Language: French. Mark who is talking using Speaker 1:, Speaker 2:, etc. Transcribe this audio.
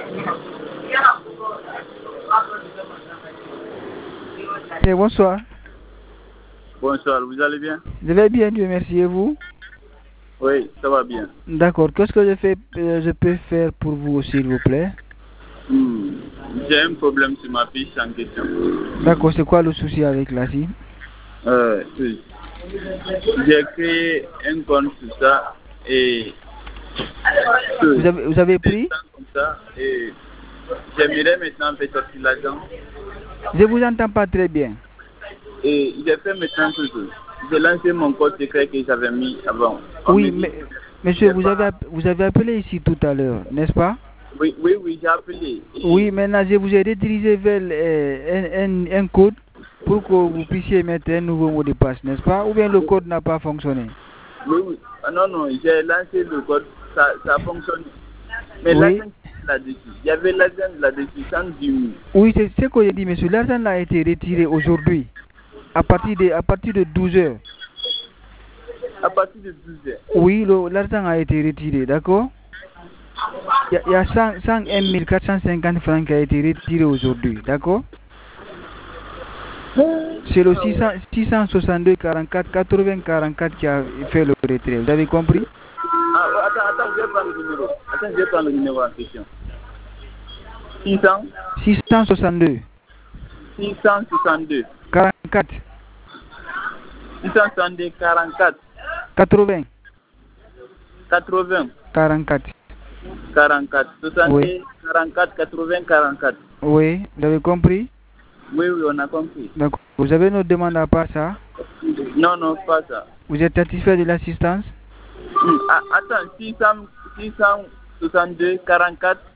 Speaker 1: Et bonsoir.
Speaker 2: Bonsoir, vous allez bien?
Speaker 1: Je vais bien, Dieu merci. Et vous?
Speaker 2: Oui, ça va bien.
Speaker 1: D'accord. Qu'est-ce que je peux faire pour vous, s'il vous plaît?
Speaker 2: J'ai un problème sur ma fiche en question.
Speaker 1: D'accord. C'est quoi le souci avec la SIM?
Speaker 2: Oui. J'ai créé un compte sur ça et
Speaker 1: vous avez pris?
Speaker 2: Comme ça, et j'aimerais maintenant faire sortir l'argent.
Speaker 1: Je vous entends pas très bien.
Speaker 2: Et j'ai fait maintenant tout. J'ai lancé mon code secret que j'avais mis avant.
Speaker 1: Oui, mais monsieur, vous avez appelé ici tout à l'heure, n'est-ce pas?
Speaker 2: Oui, j'ai appelé.
Speaker 1: Oui, maintenant je vous ai redirigé vers un code pour que vous puissiez mettre un nouveau mot de passe, n'est-ce pas? Ou bien le code n'a pas fonctionné?
Speaker 2: Oui. Non, j'ai lancé le code, ça a fonctionné. Mais
Speaker 1: oui.
Speaker 2: L'argent là-dessus, il y avait l'argent là-dessus, 110 000.
Speaker 1: Oui, c'est ce que j'ai dit, monsieur. L'argent a été retiré aujourd'hui, à partir de 12 heures.
Speaker 2: À partir de 12 heures?
Speaker 1: Oui, l'argent a été retiré, d'accord? Il y a 101 450 francs qui a été retiré aujourd'hui, d'accord? C'est le 662 44 80 44 qui a fait le retrait. Vous avez compris?
Speaker 2: Attends, je vais prendre le numéro. Je vais prendre le numéro en question.
Speaker 1: 662 44
Speaker 2: 662 44
Speaker 1: 80
Speaker 2: 44 62
Speaker 1: oui.
Speaker 2: 44 80 44.
Speaker 1: Oui, vous avez compris?
Speaker 2: Oui, on a compris.
Speaker 1: D'accord. Vous avez une demande à part ça?
Speaker 2: Non, pas ça.
Speaker 1: Vous êtes satisfait de l'assistance?
Speaker 2: Attends, 662 44